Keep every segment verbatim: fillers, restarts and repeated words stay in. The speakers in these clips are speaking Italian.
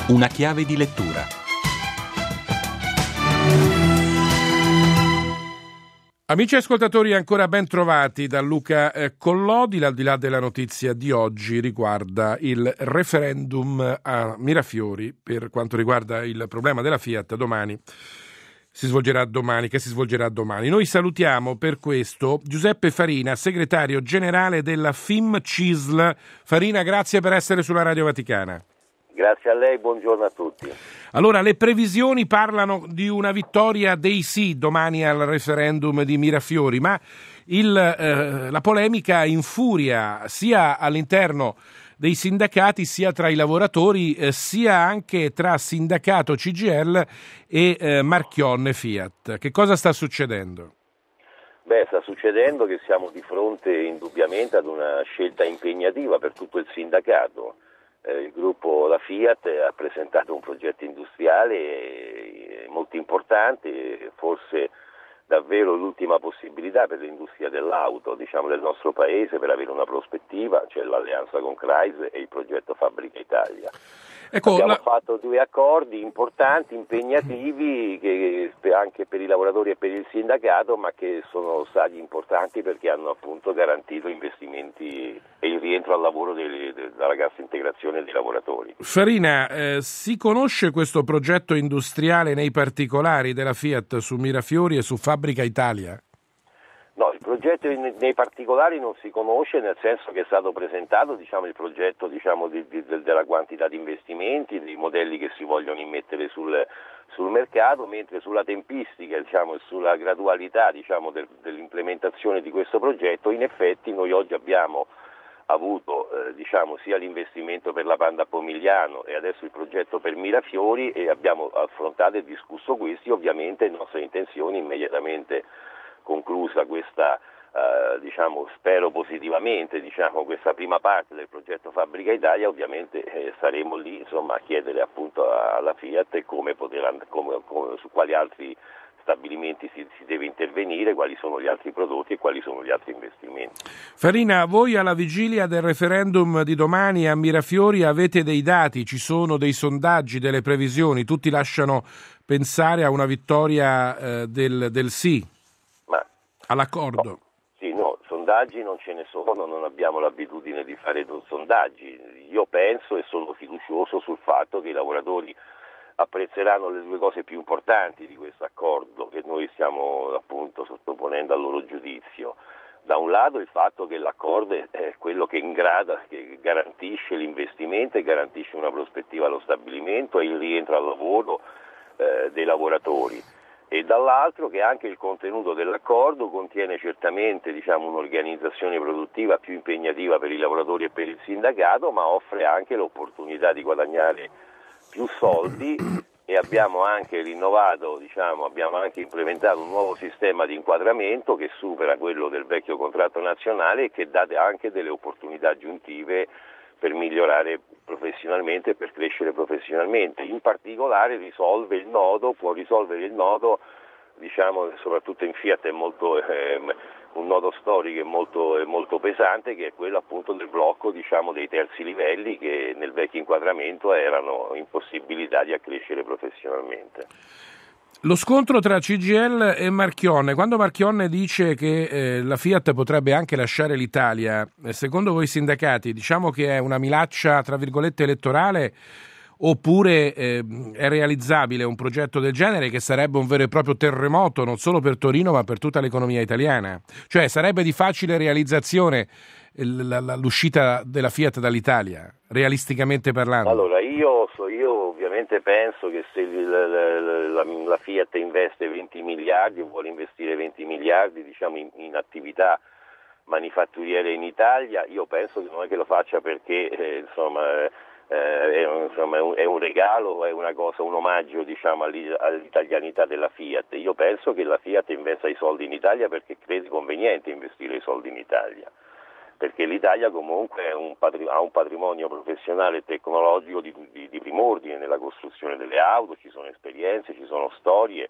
Una chiave di lettura. Amici ascoltatori, ancora ben trovati da Luca eh, Collodi. Al di là della notizia di oggi riguarda il referendum a Mirafiori per quanto riguarda il problema della Fiat. Domani si svolgerà domani, che si svolgerà domani. Noi salutiamo per questo Giuseppe Farina, segretario generale della F I M C I S L. Farina, grazie per essere sulla Radio Vaticana. Grazie a lei, buongiorno a tutti. Allora, le previsioni parlano di una vittoria dei sì domani al referendum di Mirafiori, ma il, eh, la polemica infuria sia all'interno dei sindacati, sia tra i lavoratori, eh, sia anche tra sindacato C G I L e eh, Marchionne Fiat. Che cosa sta succedendo? Beh, sta succedendo che siamo di fronte indubbiamente ad una scelta impegnativa per tutto il sindacato. Il gruppo La Fiat ha presentato un progetto industriale molto importante, forse davvero l'ultima possibilità per l'industria dell'auto, diciamo, del nostro paese per avere una prospettiva, cioè l'alleanza con Chrysler e il progetto Fabbrica Italia. Ecco, Abbiamo la... fatto due accordi importanti, impegnativi, che anche per i lavoratori e per il sindacato, ma che sono stati importanti perché hanno appunto garantito investimenti e il rientro al lavoro dei, della cassa integrazione dei lavoratori. Farina, eh, si conosce questo progetto industriale nei particolari della Fiat su Mirafiori e su Fabbrica Italia? No, il progetto in, nei particolari non si conosce, nel senso che è stato presentato, diciamo, il progetto, diciamo, di, di, della quantità di investimenti, dei modelli che si vogliono immettere sul, sul mercato, mentre sulla tempistica, diciamo, e sulla gradualità, diciamo, del, dell'implementazione di questo progetto, in effetti noi oggi abbiamo avuto eh, diciamo, sia l'investimento per la Panda Pomigliano e adesso il progetto per Mirafiori, e abbiamo affrontato e discusso questi. Ovviamente le nostre intenzioni immediatamente conclusa questa, eh, diciamo, spero positivamente, diciamo, questa prima parte del progetto Fabbrica Italia, ovviamente eh, saremo lì, insomma, a chiedere appunto alla Fiat come poter, come, come, su quali altri stabilimenti si, si deve intervenire, quali sono gli altri prodotti e quali sono gli altri investimenti. Farina, voi alla vigilia del referendum di domani a Mirafiori avete dei dati, ci sono dei sondaggi, delle previsioni, tutti lasciano pensare a una vittoria eh, del, del sì? All'accordo? No, sì, no, sondaggi non ce ne sono, non abbiamo l'abitudine di fare sondaggi. Io penso e sono fiducioso sul fatto che i lavoratori apprezzeranno le due cose più importanti di questo accordo che noi stiamo appunto sottoponendo al loro giudizio. Da un lato il fatto che l'accordo è quello che ingrada, che garantisce l'investimento e garantisce una prospettiva allo stabilimento e il rientro al lavoro eh, dei lavoratori. E dall'altro che anche il contenuto dell'accordo contiene certamente, diciamo, un'organizzazione produttiva più impegnativa per i lavoratori e per il sindacato, ma offre anche l'opportunità di guadagnare più soldi, e abbiamo anche rinnovato, diciamo, abbiamo anche implementato un nuovo sistema di inquadramento che supera quello del vecchio contratto nazionale e che dà anche delle opportunità aggiuntive per migliorare professionalmente e per crescere professionalmente. In particolare risolve il nodo, può risolvere il nodo, diciamo, soprattutto in Fiat è molto eh, un nodo storico e molto, molto pesante, che è quello appunto del blocco, diciamo, dei terzi livelli che nel vecchio inquadramento erano impossibilitati a crescere professionalmente. Lo scontro tra C G I L e Marchionne, quando Marchionne dice che eh, la Fiat potrebbe anche lasciare l'Italia, eh, secondo voi sindacati, diciamo che è una minaccia tra virgolette elettorale, oppure eh, è realizzabile un progetto del genere che sarebbe un vero e proprio terremoto non solo per Torino ma per tutta l'economia italiana? Cioè sarebbe di facile realizzazione l'uscita della Fiat dall'Italia, realisticamente parlando? Allora io, io ovviamente penso che se la, la, la Fiat investe venti miliardi o vuole investire venti miliardi, diciamo, in, in attività manifatturiere in Italia, io penso che non è che lo faccia perché eh, insomma, eh, è, un, insomma è, un, è un regalo, è una cosa, un omaggio, diciamo, all'italianità della Fiat. Io penso che la Fiat investa i soldi in Italia perché crede conveniente investire i soldi in Italia, perché l'Italia comunque è un patri- ha un patrimonio professionale e tecnologico di, di, di prim'ordine nella costruzione delle auto, ci sono esperienze, ci sono storie,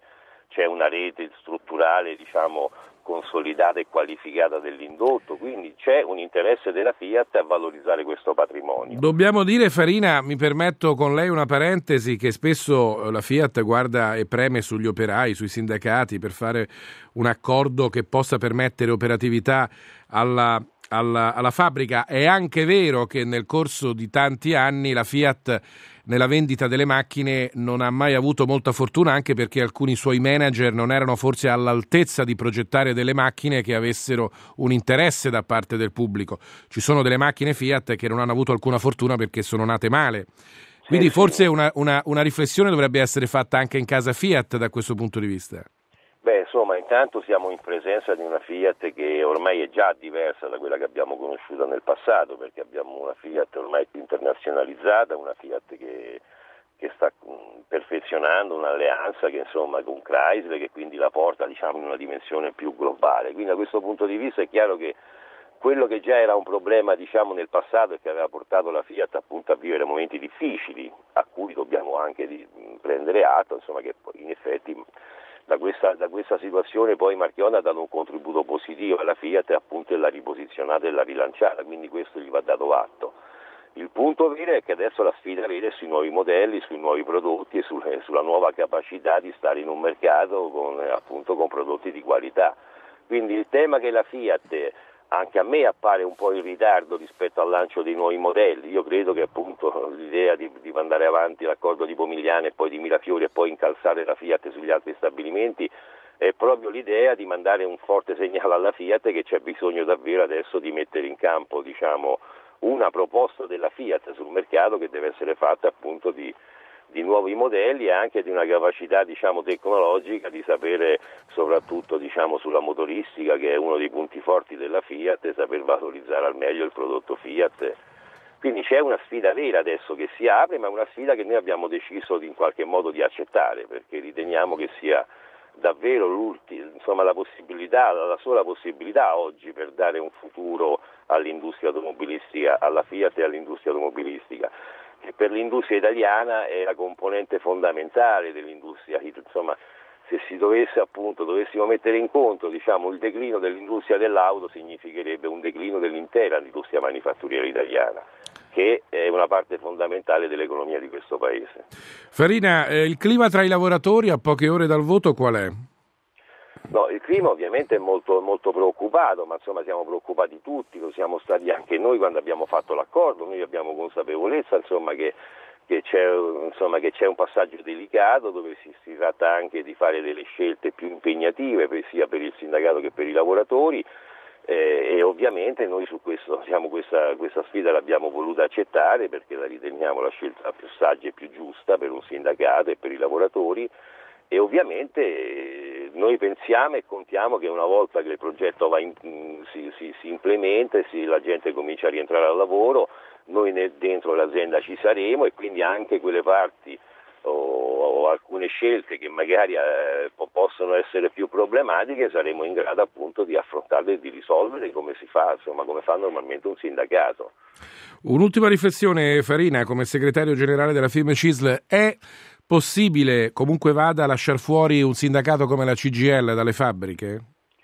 c'è una rete strutturale, diciamo, consolidata e qualificata dell'indotto, quindi c'è un interesse della Fiat a valorizzare questo patrimonio. Dobbiamo dire, Farina, mi permetto con lei una parentesi, che spesso la Fiat guarda e preme sugli operai, sui sindacati per fare un accordo che possa permettere operatività alla Alla, alla fabbrica. È anche vero che nel corso di tanti anni la Fiat nella vendita delle macchine non ha mai avuto molta fortuna, anche perché alcuni suoi manager non erano forse all'altezza di progettare delle macchine che avessero un interesse da parte del pubblico. Ci sono delle macchine Fiat che non hanno avuto alcuna fortuna perché sono nate male. Quindi forse una, una, una riflessione dovrebbe essere fatta anche in casa Fiat da questo punto di vista. Beh, insomma, intanto siamo in presenza di una Fiat che ormai è già diversa da quella che abbiamo conosciuto nel passato, perché abbiamo una Fiat ormai più internazionalizzata, una Fiat che, che sta perfezionando un'alleanza che, insomma, con Chrysler, che quindi la porta, diciamo, in una dimensione più globale. Quindi da questo punto di vista è chiaro che quello che già era un problema, diciamo, nel passato e che aveva portato la Fiat appunto a vivere momenti difficili, a cui dobbiamo anche di prendere atto, insomma, che in effetti Da questa, da questa situazione poi Marchionne ha dato un contributo positivo alla Fiat, appunto, e l'ha riposizionata e l'ha rilanciata, quindi questo gli va dato atto. Il punto vero è che adesso la sfida vera è sui nuovi modelli, sui nuovi prodotti e sulle, sulla nuova capacità di stare in un mercato con, appunto, con prodotti di qualità. Quindi il tema che la Fiat, anche a me appare un po' in ritardo rispetto al lancio dei nuovi modelli. Io credo che appunto l'idea di, di mandare avanti l'accordo di Pomigliano e poi di Mirafiori e poi incalzare la Fiat sugli altri stabilimenti è proprio l'idea di mandare un forte segnale alla Fiat che c'è bisogno davvero adesso di mettere in campo, diciamo, una proposta della Fiat sul mercato che deve essere fatta appunto di di nuovi modelli e anche di una capacità, diciamo, tecnologica di sapere, soprattutto, diciamo, sulla motoristica, che è uno dei punti forti della Fiat, saper valorizzare al meglio il prodotto Fiat. Quindi c'è una sfida vera adesso che si apre, ma una sfida che noi abbiamo deciso di, in qualche modo di accettare, perché riteniamo che sia davvero l'ultima, insomma, la possibilità, la sola possibilità oggi per dare un futuro all'industria automobilistica, alla Fiat e all'industria automobilistica, che per l'industria italiana è la componente fondamentale dell'industria. Insomma, se si dovesse appunto dovessimo mettere in conto, diciamo, il declino dell'industria dell'auto, significherebbe un declino dell'intera industria manifatturiera italiana, che è una parte fondamentale dell'economia di questo paese. Farina, eh, il clima tra i lavoratori a poche ore dal voto qual è? No, il clima ovviamente è molto, molto preoccupato, ma insomma siamo preoccupati tutti, lo siamo stati anche noi quando abbiamo fatto l'accordo. Noi abbiamo consapevolezza, insomma, che, che, c'è, insomma, che c'è un passaggio delicato dove si, si tratta anche di fare delle scelte più impegnative per, sia per il sindacato che per i lavoratori, eh, e ovviamente noi su questo, diciamo, questa, questa sfida l'abbiamo voluta accettare perché la riteniamo la scelta più saggia e più giusta per un sindacato e per i lavoratori. E ovviamente eh, noi pensiamo e contiamo che una volta che il progetto va in, si, si, si implementa e si, la gente comincia a rientrare al lavoro, noi nel, dentro l'azienda ci saremo e quindi anche quelle parti o, o alcune scelte che magari eh, possono essere più problematiche saremo in grado appunto di affrontarle e di risolvere come si fa, insomma, come fa normalmente un sindacato. Un'ultima riflessione, Farina, come segretario generale della Fiumecil, è possibile, comunque vada, lasciar fuori un sindacato come la C G I L dalle fabbriche?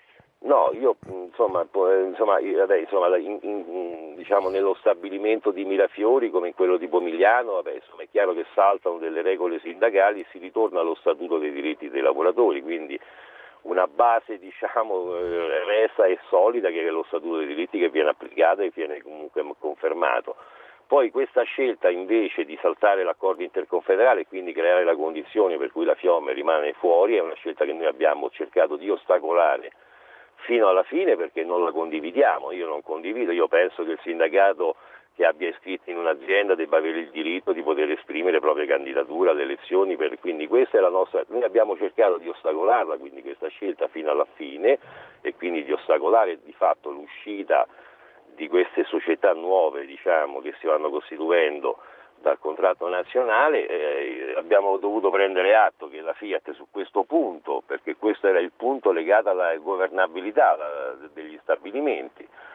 No, io insomma, insomma, vabbè, insomma in, in, diciamo nello stabilimento di Mirafiori come in quello di Pomigliano, vabbè, insomma, è chiaro che saltano delle regole sindacali e si ritorna allo statuto dei diritti dei lavoratori, quindi una base, diciamo, resta e solida che è lo statuto dei diritti che viene applicato e viene comunque confermato. Poi questa scelta invece di saltare l'accordo interconfederale e quindi creare la condizione per cui la Fiemme rimane fuori è una scelta che noi abbiamo cercato di ostacolare fino alla fine perché non la condividiamo. Io non condivido, io penso che il sindacato che abbia iscritto in un'azienda debba avere il diritto di poter esprimere proprie candidature alle elezioni, per, quindi questa è la nostra, noi abbiamo cercato di ostacolarla, quindi questa scelta fino alla fine e quindi di ostacolare di fatto l'uscita di queste società nuove, diciamo, che si vanno costituendo dal contratto nazionale. Eh, abbiamo dovuto prendere atto che la Fiat su questo punto, perché questo era il punto legato alla governabilità la, degli stabilimenti,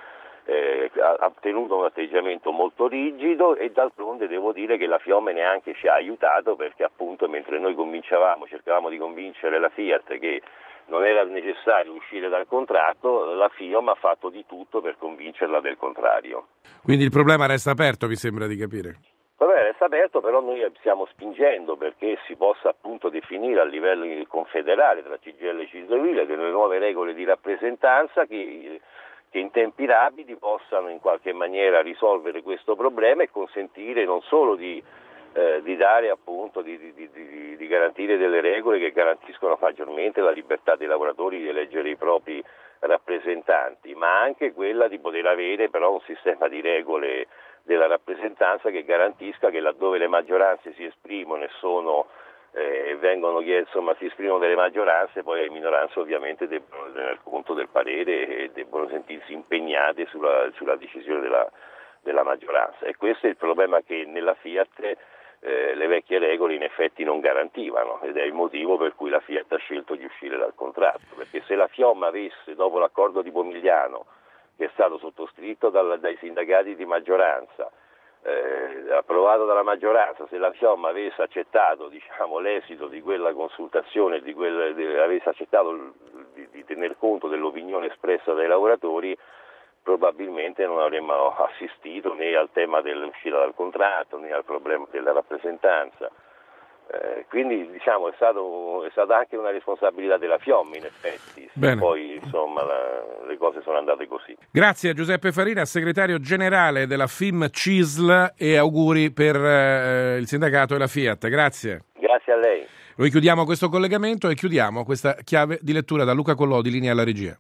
eh, ha, ha tenuto un atteggiamento molto rigido, e d'altronde devo dire che la FIOM neanche ci ha aiutato, perché appunto mentre noi convincevamo, cercavamo di convincere la Fiat che non era necessario uscire dal contratto, la FIOM ha fatto di tutto per convincerla del contrario. Quindi il problema resta aperto, mi sembra di capire. Vabbè, resta aperto, però noi stiamo spingendo perché si possa appunto definire a livello confederale tra C G I L e C I S L delle nuove regole di rappresentanza che, che in tempi rapidi possano in qualche maniera risolvere questo problema e consentire non solo di Eh, di dare appunto, di, di, di, di garantire delle regole che garantiscono maggiormente la libertà dei lavoratori di eleggere i propri rappresentanti, ma anche quella di poter avere però un sistema di regole della rappresentanza che garantisca che laddove le maggioranze si esprimono e sono eh, vengono chieste, insomma si esprimono delle maggioranze, poi le minoranze ovviamente debbono tener conto del parere e debbono sentirsi impegnate sulla, sulla decisione della, della maggioranza. E questo è il problema che nella Fiat Eh, le vecchie regole in effetti non garantivano, ed è il motivo per cui la Fiat ha scelto di uscire dal contratto, perché se la FIOM avesse, dopo l'accordo di Pomigliano che è stato sottoscritto dal, dai sindacati di maggioranza, eh, approvato dalla maggioranza, se la FIOM avesse accettato diciamo, l'esito di quella consultazione, di quel, di, avesse accettato di, di tener conto dell'opinione espressa dai lavoratori, probabilmente non avremmo assistito né al tema dell'uscita dal contratto né al problema della rappresentanza. Eh, quindi diciamo è, stato, è stata anche una responsabilità della FIOM in effetti, poi insomma la, le cose sono andate così. Grazie a Giuseppe Farina, segretario generale della F I M C I S L, e auguri per eh, il sindacato e la Fiat. Grazie. Grazie a lei. Noi chiudiamo questo collegamento e chiudiamo questa chiave di lettura da Luca Collodi, linea alla regia.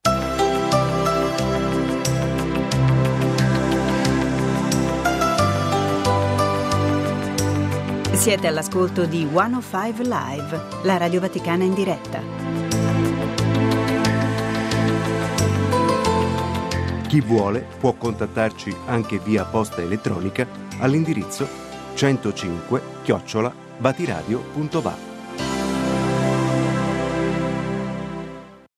Siete all'ascolto di centocinque Live, la Radio Vaticana in diretta. Chi vuole può contattarci anche via posta elettronica all'indirizzo centocinque chiocciola batiradio punto va.